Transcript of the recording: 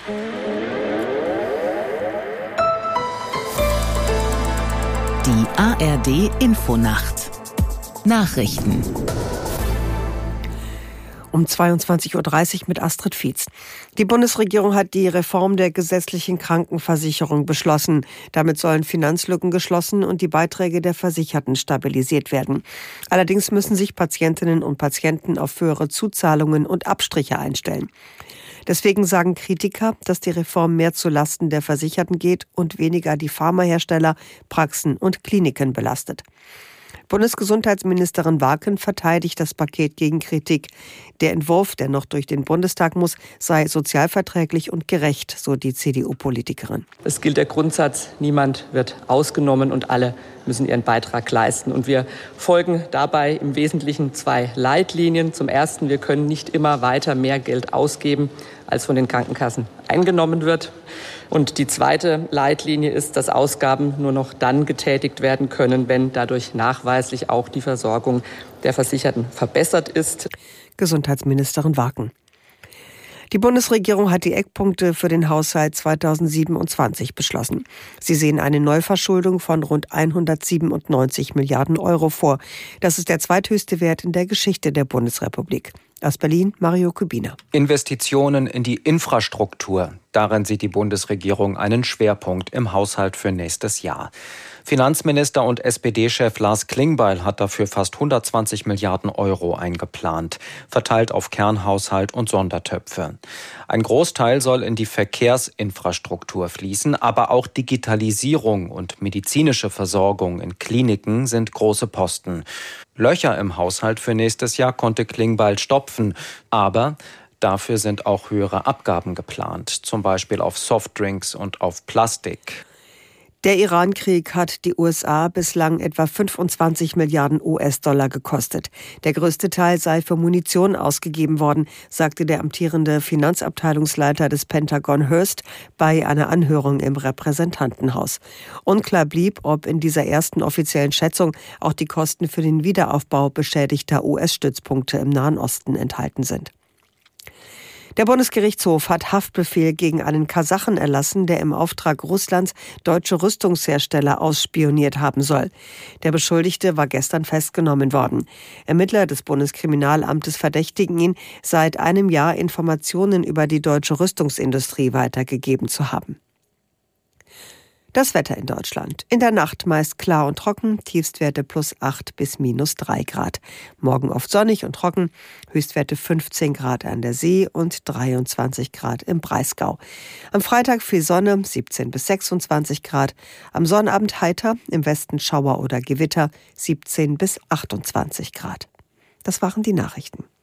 Die ARD-Infonacht. Nachrichten. Um 22.30 Uhr mit Astrid Fietz. Die Bundesregierung hat die Reform der gesetzlichen Krankenversicherung beschlossen. Damit sollen Finanzlücken geschlossen und die Beiträge der Versicherten stabilisiert werden. Allerdings müssen sich Patientinnen und Patienten auf höhere Zuzahlungen und Abstriche einstellen. Deswegen sagen Kritiker, dass die Reform mehr zulasten der Versicherten geht und weniger die Pharmahersteller, Praxen und Kliniken belastet. Bundesgesundheitsministerin Warken verteidigt das Paket gegen Kritik. Der Entwurf, der noch durch den Bundestag muss, sei sozialverträglich und gerecht, so die CDU-Politikerin. Es gilt der Grundsatz, niemand wird ausgenommen und alle müssen ihren Beitrag leisten. Und wir folgen dabei im Wesentlichen 2 Leitlinien. Zum Ersten, wir können nicht immer weiter mehr Geld ausgeben, als von den Krankenkassen eingenommen wird. Und die zweite Leitlinie ist, dass Ausgaben nur noch dann getätigt werden können, wenn dadurch nachweislich auch die Versorgung der Versicherten verbessert ist. Gesundheitsministerin Warken. Die Bundesregierung hat die Eckpunkte für den Haushalt 2027 beschlossen. Sie sehen eine Neuverschuldung von rund 197 Milliarden Euro vor. Das ist der zweithöchste Wert in der Geschichte der Bundesrepublik. Aus Berlin, Mario Kubina. Investitionen in die Infrastruktur. Darin sieht die Bundesregierung einen Schwerpunkt im Haushalt für nächstes Jahr. Finanzminister und SPD-Chef Lars Klingbeil hat dafür fast 120 Milliarden Euro eingeplant, verteilt auf Kernhaushalt und Sondertöpfe. Ein Großteil soll in die Verkehrsinfrastruktur fließen, aber auch Digitalisierung und medizinische Versorgung in Kliniken sind große Posten. Löcher im Haushalt für nächstes Jahr konnte Klingbeil stopfen, aber dafür sind auch höhere Abgaben geplant, zum Beispiel auf Softdrinks und auf Plastik. Der Iran-Krieg hat die USA bislang etwa 25 Milliarden US-Dollar gekostet. Der größte Teil sei für Munition ausgegeben worden, sagte der amtierende Finanzabteilungsleiter des Pentagon Hurst bei einer Anhörung im Repräsentantenhaus. Unklar blieb, ob in dieser ersten offiziellen Schätzung auch die Kosten für den Wiederaufbau beschädigter US-Stützpunkte im Nahen Osten enthalten sind. Der Bundesgerichtshof hat Haftbefehl gegen einen Kasachen erlassen, der im Auftrag Russlands deutsche Rüstungshersteller ausspioniert haben soll. Der Beschuldigte war gestern festgenommen worden. Ermittler des Bundeskriminalamtes verdächtigen ihn, seit einem Jahr Informationen über die deutsche Rüstungsindustrie weitergegeben zu haben. Das Wetter in Deutschland. In der Nacht meist klar und trocken, Tiefstwerte +8 bis -3 Grad. Morgen oft sonnig und trocken, Höchstwerte 15 Grad an der See und 23 Grad im Breisgau. Am Freitag viel Sonne, 17 bis 26 Grad. Am Sonnabend heiter, im Westen Schauer oder Gewitter, 17 bis 28 Grad. Das waren die Nachrichten.